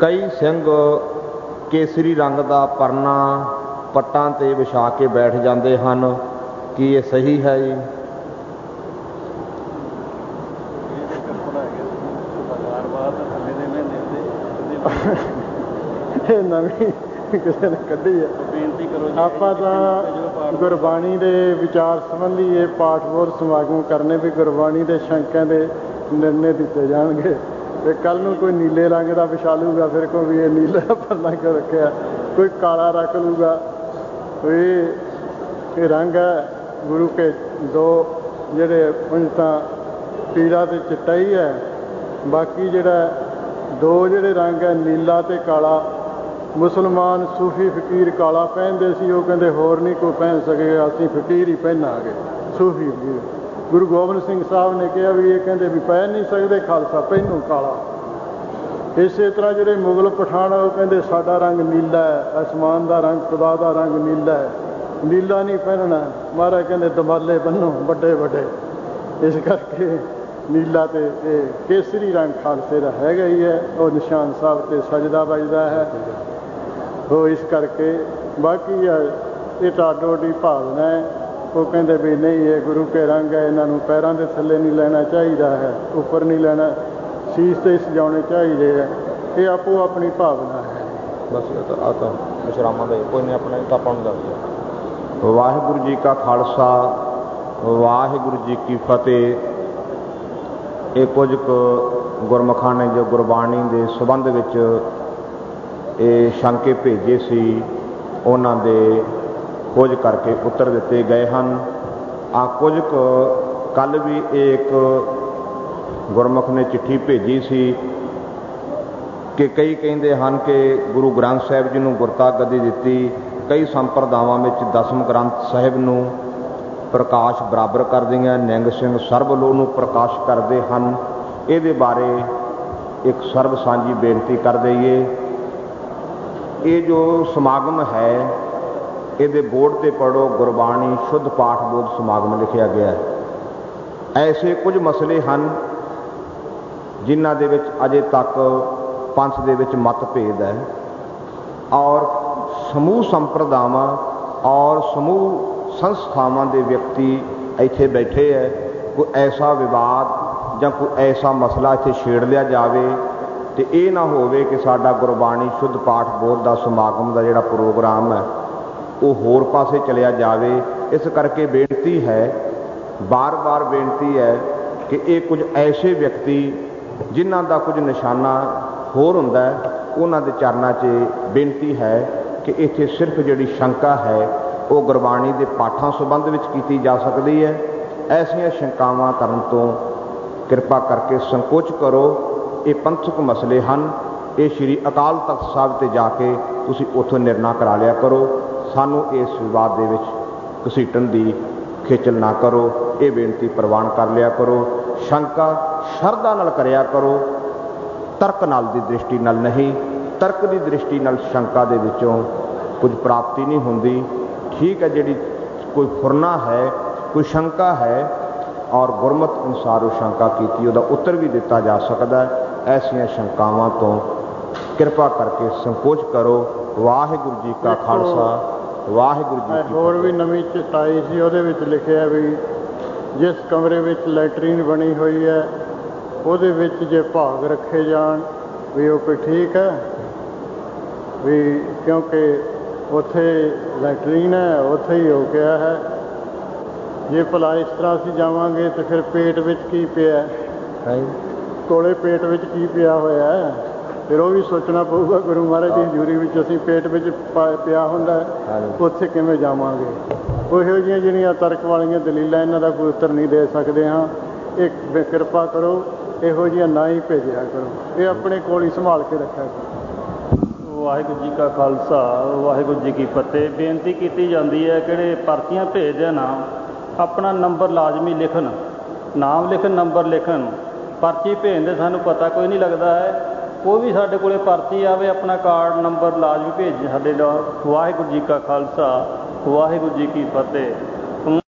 ਕਈ ਸਿੰਘ ਕੇਸਰੀ ਰੰਗ ਦਾ ਪਰਨਾ ਪੱਟਾਂ 'ਤੇ ਵਿਛਾ ਕੇ ਬੈਠ ਜਾਂਦੇ ਹਨ। ਕੀ ਇਹ ਸਹੀ ਹੈ ਜੀ? ਇਹ ਨਵੀਂ ਕਿਸੇ ਨੇ ਕੱਢੀ ਹੈ। ਬੇਨਤੀ ਕਰੋ ਆਪਾਂ ਤਾਂ ਗੁਰਬਾਣੀ ਦੇ ਵਿਚਾਰ ਸੰਬੰਧੀ ਇਹ ਪਾਠ ਸਮਾਗਮ ਕਰਨੇ ਵੀ ਗੁਰਬਾਣੀ ਦੇ ਸ਼ੰਕਿਆਂ ਦੇ ਨਿਰਣੇ ਦਿੱਤੇ ਜਾਣਗੇ। ਤੇ ਕੱਲ੍ਹ ਨੂੰ ਕੋਈ ਨੀਲੇ ਰੰਗ ਦਾ ਵਿਛਾ ਲੂਗਾ, ਫਿਰ ਕੋਈ ਵੀ ਇਹ ਨੀਲਾ ਪਰਨਾ ਕਿਉਂ ਰੱਖਿਆ, ਕੋਈ ਕਾਲਾ ਰੱਖ ਲੂਗਾ। ਇਹ ਰੰਗ ਹੈ ਗੁਰੂ ਕੇ ਦੋ ਜਿਹੜੇ ਉਂਝ ਤਾਂ ਪੀਲਾ ਅਤੇ ਚਿੱਟਾ ਹੀ ਹੈ। ਬਾਕੀ ਜਿਹੜਾ ਦੋ ਜਿਹੜੇ ਰੰਗ ਹੈ ਨੀਲਾ ਅਤੇ ਕਾਲਾ, ਮੁਸਲਮਾਨ ਸੂਫੀ ਫਕੀਰ ਕਾਲਾ ਪਹਿਨਦੇ ਸੀ। ਉਹ ਕਹਿੰਦੇ ਹੋਰ ਨਹੀਂ ਕੋਈ ਪਹਿਨ ਸਕੇਗਾ, ਅਸੀਂ ਫਕੀਰ ਹੀ ਪਹਿਨਾਂਗੇ, ਸੂਫੀ ਫਕੀਰ। ਗੁਰੂ ਗੋਬਿੰਦ ਸਿੰਘ ਸਾਹਿਬ ਨੇ ਕਿਹਾ ਵੀ ਇਹ ਕਹਿੰਦੇ ਵੀ ਪਹਿਨ ਨਹੀਂ ਸਕਦੇ, ਖਾਲਸਾ ਪਹਿਨੋ ਕਾਲਾ। ਇਸੇ ਤਰ੍ਹਾਂ ਜਿਹੜੇ ਮੁਗਲ ਪਠਾਨ ਉਹ ਕਹਿੰਦੇ ਸਾਡਾ ਰੰਗ ਨੀਲਾ ਹੈ, ਅਸਮਾਨ ਦਾ ਰੰਗ, ਖੁਦਾ ਦਾ ਰੰਗ ਨੀਲਾ ਹੈ, ਨੀਲਾ ਨਹੀਂ ਪਹਿਨਣਾ। ਮਹਾਰਾਜ ਕਹਿੰਦੇ ਦਮਾਲੇ ਬੰਨੋ ਵੱਡੇ ਵੱਡੇ। ਇਸ ਕਰਕੇ ਨੀਲਾ ਅਤੇ ਇਹ ਕੇਸਰੀ ਰੰਗ ਖਾਲਸੇ ਦਾ ਹੈਗਾ ਹੀ ਹੈ। ਉਹ ਨਿਸ਼ਾਨ ਸਾਹਿਬ 'ਤੇ ਸਜਦਾ ਵੱਜਦਾ ਹੈ। ਉਹ ਇਸ ਕਰਕੇ ਬਾਕੀ ਇਹ ਟਾਡੋ ਡੀ ਭਾਵਨਾ ਹੈ। ਉਹ ਕਹਿੰਦੇ ਵੀ ਨਹੀਂ ਇਹ ਗੁਰੂ ਕੇ ਰੰਗ ਹੈ, ਇਹਨਾਂ ਨੂੰ ਪੈਰਾਂ ਦੇ ਥੱਲੇ ਨਹੀਂ ਲੈਣਾ ਚਾਹੀਦਾ ਹੈ, ਉੱਪਰ ਨਹੀਂ ਲੈਣਾ, ਸੀਸ 'ਤੇ ਸਜਾਉਣੇ ਚਾਹੀਦੇ ਹੈ। ਇਹ ਆਪੋ ਆਪਣੀ ਭਾਵਨਾ ਹੈ। ਬਸ ਆ ਤਾਂ ਵਿਸ਼ਰਾਮਾਂ ਦਾ ਕੋਈ ਨਹੀਂ, ਆਪਣਾ ਤਾਂ ਆਪਾਂ ਨੂੰ ਦੱਸ। ਵਾਹਿਗੁਰੂ ਜੀ ਕਾ ਖਾਲਸਾ, ਵਾਹਿਗੁਰੂ ਜੀ ਕੀ ਫਤਿਹ। ਇਹ ਕੁਝ ਕੁ ਗੁਰਮੁਖਾਂ ਨੇ ਜੋ ਗੁਰਬਾਣੀ ਦੇ ਸੰਬੰਧ ਵਿੱਚ ਇਹ ਸ਼ੰਕੇ ਭੇਜੇ ਸੀ, ਉਹਨਾਂ ਦੇ ਕੁਝ ਕਰਕੇ ਉੱਤਰ ਦਿੱਤੇ ਗਏ ਹਨ। ਆ ਕੁਝ ਕੁ ਕੱਲ੍ਹ ਵੀ ਇਹ ਇੱਕ ਗੁਰਮੁਖ ਨੇ ਚਿੱਠੀ ਭੇਜੀ ਸੀ ਕਿ ਕਈ ਕਹਿੰਦੇ ਹਨ ਕਿ ਗੁਰੂ ਗ੍ਰੰਥ ਸਾਹਿਬ ਜੀ ਨੂੰ ਗੁਰਤਾ ਗੱਦੀ ਦਿੱਤੀ। ਕਈ ਸੰਪਰਦਾਵਾਂ ਵਿੱਚ ਦਸਮ ਗ੍ਰੰਥ ਸਾਹਿਬ ਨੂੰ ਪ੍ਰਕਾਸ਼ ਬਰਾਬਰ ਕਰਦੀਆਂ, ਨਿਹੰਗ ਸਿੰਘ ਸਰਬ ਲੋਹ ਨੂੰ ਪ੍ਰਕਾਸ਼ ਕਰਦੇ ਹਨ। ਇਹਦੇ ਬਾਰੇ ਇੱਕ ਸਰਬ ਸਾਂਝੀ ਬੇਨਤੀ ਕਰ ਦਈਏ। ਇਹ ਜੋ ਸਮਾਗਮ ਹੈ ਇਹਦੇ ਬੋਰਡ 'ਤੇ ਪੜ੍ਹੋ, ਗੁਰਬਾਣੀ ਸ਼ੁੱਧ ਪਾਠ ਬੋਧ ਸਮਾਗਮ ਲਿਖਿਆ ਗਿਆ ਹੈ। ਐਸੇ ਕੁਝ ਮਸਲੇ ਹਨ ਜਿਨ੍ਹਾਂ ਦੇ ਵਿੱਚ ਅਜੇ ਤੱਕ ਪੰਥ ਦੇ ਵਿੱਚ ਮਤਭੇਦ ਹੈ, ਔਰ ਸਮੂਹ ਸੰਪਰਦਾਵਾਂ ਔਰ ਸਮੂਹ ਸੰਸਥਾਵਾਂ ਦੇ ਵਿਅਕਤੀ ਇੱਥੇ ਬੈਠੇ ਹੈ। ਕੋਈ ਐਸਾ ਵਿਵਾਦ ਜਾਂ ਕੋਈ ਐਸਾ ਮਸਲਾ ਇੱਥੇ ਛੇੜ ਲਿਆ ਜਾਵੇ ਅਤੇ ਇਹ ਨਾ ਹੋਵੇ ਕਿ ਸਾਡਾ ਗੁਰਬਾਣੀ ਸ਼ੁੱਧ ਪਾਠ ਬੋਧ ਦਾ ਸਮਾਗਮ ਦਾ ਜਿਹੜਾ ਪ੍ਰੋਗਰਾਮ ਹੈ ਉਹ ਹੋਰ ਪਾਸੇ ਚਲਿਆ ਜਾਵੇ। ਇਸ ਕਰਕੇ ਬੇਨਤੀ ਹੈ, ਬਾਰ-ਬਾਰ ਬੇਨਤੀ ਹੈ ਕਿ ਇਹ ਕੁਝ ਐਸੇ ਵਿਅਕਤੀ ਜਿਨ੍ਹਾਂ ਦਾ ਕੁਝ ਨਿਸ਼ਾਨਾ ਹੋਰ ਹੁੰਦਾ, ਉਹਨਾਂ ਦੇ ਚਰਨਾਂ 'ਚ ਬੇਨਤੀ ਹੈ ਕਿ ਇੱਥੇ ਸਿਰਫ ਜਿਹੜੀ ਸ਼ੰਕਾ ਹੈ ਉਹ ਗੁਰਬਾਣੀ ਦੇ ਪਾਠਾਂ ਸੰਬੰਧ ਵਿੱਚ ਕੀਤੀ ਜਾ ਸਕਦੀ ਹੈ। ਐਸੀਆਂ ਸ਼ੰਕਾਵਾਂ ਕਰਨ ਤੋਂ ਕਿਰਪਾ ਕਰਕੇ ਸੰਕੋਚ ਕਰੋ। ਇਹ ਪੰਥਕ ਮਸਲੇ ਹਨ, ਇਹ ਸ਼੍ਰੀ ਅਕਾਲ ਤਖਤ ਸਾਹਿਬ 'ਤੇ ਜਾ ਕੇ ਤੁਸੀਂ ਉੱਥੋਂ ਨਿਰਣਾ ਕਰਾ ਲਿਆ ਕਰੋ। ਸਾਨੂੰ ਇਸ ਵਿਵਾਦ ਦੇ ਵਿੱਚ ਘਸੀਟਣ ਦੀ ਖੇਚਲ ਨਾ ਕਰੋ। ਇਹ ਬੇਨਤੀ ਪ੍ਰਵਾਨ ਕਰ ਲਿਆ ਕਰੋ। ਸ਼ੰਕਾ ਸ਼ਰਧਾ ਨਾਲ ਕਰਿਆ ਕਰੋ, ਤਰਕ ਨਾਲ ਦੀ ਦ੍ਰਿਸ਼ਟੀ ਨਾਲ ਨਹੀਂ। ਤਰਕ ਦੀ ਦ੍ਰਿਸ਼ਟੀ ਨਾਲ ਸ਼ੰਕਾ ਦੇ ਵਿੱਚੋਂ ਕੁਝ ਪ੍ਰਾਪਤੀ ਨਹੀਂ ਹੁੰਦੀ। ਠੀਕ ਹੈ, ਜਿਹੜੀ ਕੋਈ ਫੁਰਨਾ ਹੈ, ਕੋਈ ਸ਼ੰਕਾ ਹੈ ਔਰ ਗੁਰਮਤ ਅਨੁਸਾਰ ਉਹ ਸ਼ੰਕਾ ਕੀਤੀ, ਉਹਦਾ ਉੱਤਰ ਵੀ ਦਿੱਤਾ ਜਾ ਸਕਦਾ। ਐਸੀਆਂ ਸ਼ੰਕਾਵਾਂ ਤੋਂ ਕਿਰਪਾ ਕਰਕੇ ਸੰਕੋਚ ਕਰੋ। ਵਾਹਿਗੁਰੂ ਜੀ ਕਾ ਖਾਲਸਾ, ਵਾਹਿਗੁਰੂ ਜੀ ਕੀ ਫਤਿਹ। ਹੋਰ ਵੀ ਨਵੀਂ ਚਿਤਾਈ ਸੀ, ਉਹਦੇ ਵਿੱਚ ਲਿਖਿਆ ਵੀ ਜਿਸ ਕਮਰੇ ਵਿੱਚ ਲੈਟਰੀਨ ਬਣੀ ਹੋਈ ਹੈ ਉਹਦੇ ਵਿੱਚ ਜੇ ਭਾਗ ਰੱਖੇ ਜਾਣ ਵੀ ਉਹ ਕੋਈ ਠੀਕ ਹੈ ਵੀ, ਕਿਉਂਕਿ ਉੱਥੇ ਲੈਟਰੀਨ ਹੈ, ਉੱਥੇ ਹੀ ਹੋ ਗਿਆ ਹੈ। ਜੇ ਭਲਾ ਇਸ ਤਰ੍ਹਾਂ ਅਸੀਂ ਜਾਵਾਂਗੇ ਤਾਂ ਫਿਰ ਪੇਟ ਵਿੱਚ ਕੀ ਪਿਆ, ਕੋਲੇ ਪੇਟ ਵਿੱਚ ਕੀ ਪਿਆ ਹੋਇਆ ਹੈ, ਫਿਰ ਉਹ ਵੀ ਸੋਚਣਾ ਪਊਗਾ। ਗੁਰੂ ਮਹਾਰਾਜ ਦੀ ਹਜ਼ੂਰੀ ਵਿੱਚ ਅਸੀਂ ਪੇਟ ਵਿੱਚ ਪਿਆ ਹੁੰਦਾ, ਉੱਥੇ ਕਿਵੇਂ ਜਾਵਾਂਗੇ। ਉਹੋ ਜਿਹੀਆਂ ਜਿਹੜੀਆਂ ਤਰਕ ਵਾਲੀਆਂ ਦਲੀਲਾਂ, ਇਹਨਾਂ ਦਾ ਕੋਈ ਉੱਤਰ ਨਹੀਂ ਦੇ ਸਕਦੇ ਹਾਂ। ਇਹ ਕਿਰਪਾ ਕਰੋ, ਇਹੋ ਜਿਹੀਆਂ ਨਾ ਹੀ ਭੇਜਿਆ ਕਰੋ, ਇਹ ਆਪਣੇ ਕੋਲ ਹੀ ਸੰਭਾਲ ਕੇ ਰੱਖਿਆ ਕਰੋ। ਵਾਹਿਗੁਰੂ ਜੀ ਕਾ ਖਾਲਸਾ, ਵਾਹਿਗੁਰੂ ਜੀ ਕੀ ਫਤਿਹ। ਬੇਨਤੀ ਕੀਤੀ ਜਾਂਦੀ ਹੈ ਕਿਹੜੇ ਪਰਚੀਆਂ ਭੇਜਦੇ ਨਾ ਆਪਣਾ ਨੰਬਰ ਲਾਜ਼ਮੀ ਲਿਖਣ, ਨਾਮ ਲਿਖਣ, ਨੰਬਰ ਲਿਖਣ। ਪਰਚੀ ਭੇਜਦੇ ਸਾਨੂੰ ਪਤਾ ਕੋਈ ਨਹੀਂ ਲੱਗਦਾ ਹੈ। ਕੋਈ ਵੀ ਸਾਡੇ ਕੋਲ ਪਰਚੀ ਆਵੇ ਆਪਣਾ ਕਾਰਡ ਨੰਬਰ ਲਾਜ਼ਮੀ ਭੇਜ ਸਾਡੇ ਨਾਲ। ਵਾਹਿਗੁਰੂ ਜੀ ਕਾ ਖਾਲਸਾ, ਵਾਹਿਗੁਰੂ ਜੀ ਕੀ ਫਤਿਹ।